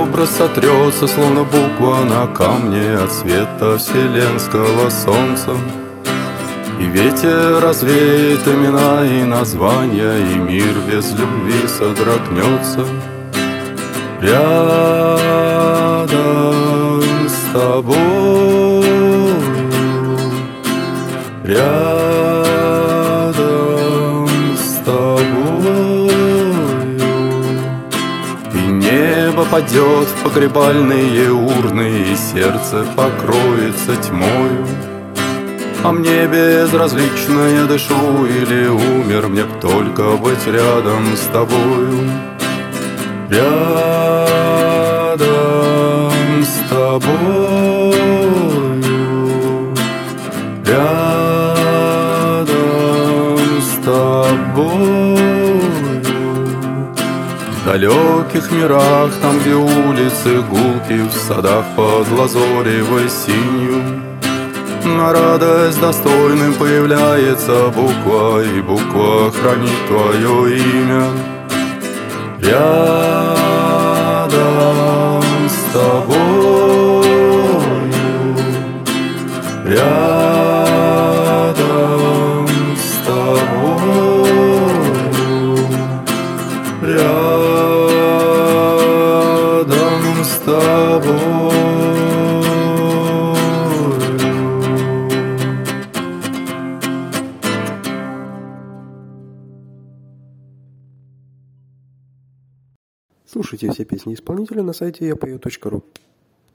образ сотрется, словно буква на камне от света вселенского солнца. И ветер развеет имена и названия, и мир без любви содрогнется. Рядом с тобою, рядом с тобою, и небо падет в погребальные урны, и сердце покроется тьмою. А мне безразлично, я дышу или умер, мне б только быть рядом с тобою. Рядом с тобою, рядом с тобою. В далеких мирах, там, где улицы гулки, в садах под лазоревой синью, на радость достойным появляется буква, и буква хранит твое имя. Рядом с тобою, рядом с тобою, рядом с тобою. Слушайте все песни исполнителя на сайте yapeo.ru.